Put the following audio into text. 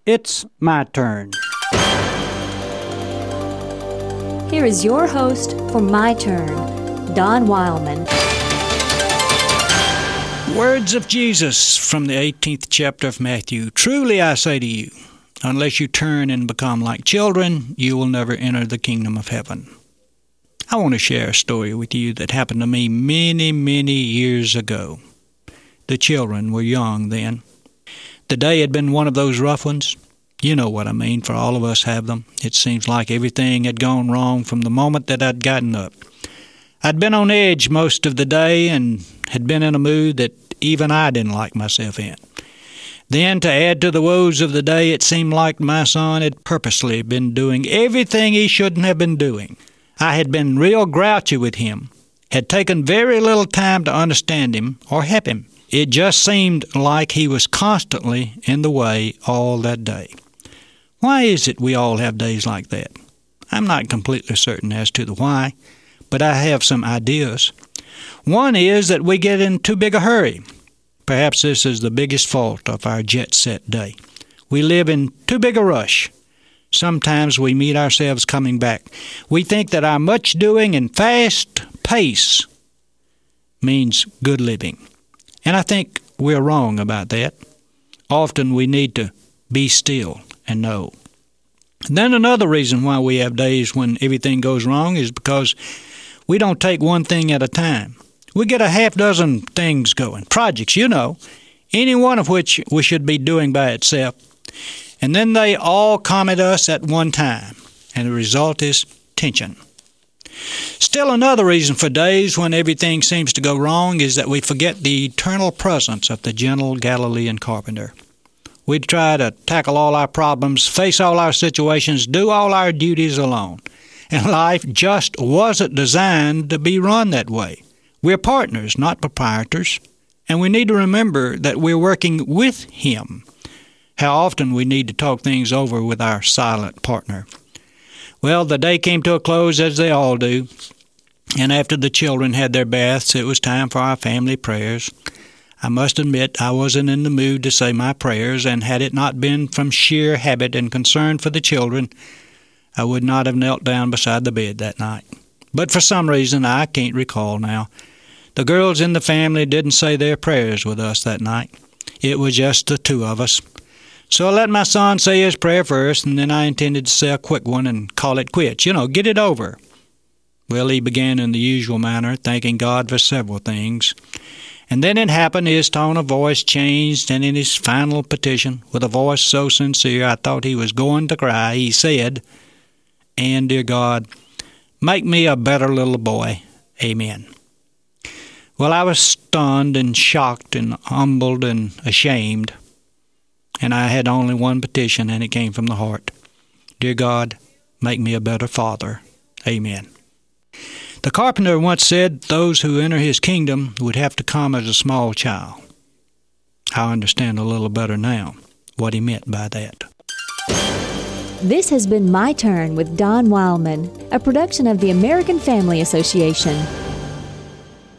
It's my turn. Here is your host for My Turn, Don Wildman. Words of Jesus from the 18th chapter of Matthew. Truly I say to you, unless you turn and become like children, you will never enter the kingdom of heaven. I want to share a story with you that happened to me many, many years ago. The children were young then. The day had been one of those rough ones. You know what I mean, for all of us have them. It seems like everything had gone wrong from the moment that I'd gotten up. I'd been on edge most of the day and had been in a mood that even I didn't like myself in. Then, to add to the woes of the day, it seemed like my son had purposely been doing everything he shouldn't have been doing. I had been real grouchy with him, had taken very little time to understand him or help him. It just seemed like he was constantly in the way all that day. Why is it we all have days like that? I'm not completely certain as to the why, but I have some ideas. One is that we get in too big a hurry. Perhaps this is the biggest fault of our jet-set day. We live in too big a rush. Sometimes we meet ourselves coming back. We think that our much-doing and fast pace means good living. And I think we're wrong about that. Often we need to be still and know. And then another reason why we have days when everything goes wrong is because we don't take one thing at a time. We get a half dozen things going, projects, any one of which we should be doing by itself. And then they all come at us at one time, and the result is tension. Still another reason for days when everything seems to go wrong is that we forget the eternal presence of the gentle Galilean carpenter. We try to tackle all our problems, face all our situations, do all our duties alone. And life just wasn't designed to be run that way. We're partners, not proprietors, and we need to remember that we're working with Him. How often we need to talk things over with our silent partner. Well, the day came to a close, as they all do, and after the children had their baths, it was time for our family prayers. I must admit I wasn't in the mood to say my prayers, and had it not been from sheer habit and concern for the children, I would not have knelt down beside the bed that night. But for some reason I can't recall now, the girls in the family didn't say their prayers with us that night. It was just the two of us. So I let my son say his prayer first, and then I intended to say a quick one and call it quits. Get it over. Well, he began in the usual manner, thanking God for several things. And then it happened, his tone of voice changed, and in his final petition, with a voice so sincere I thought he was going to cry, he said, "And, dear God, make me a better little boy. Amen." Well, I was stunned and shocked and humbled and ashamed, and I had only one petition, and it came from the heart. "Dear God, make me a better father. Amen." The carpenter once said those who enter his kingdom would have to come as a small child. I understand a little better now what he meant by that. This has been My Turn with Don Wildman, a production of the American Family Association.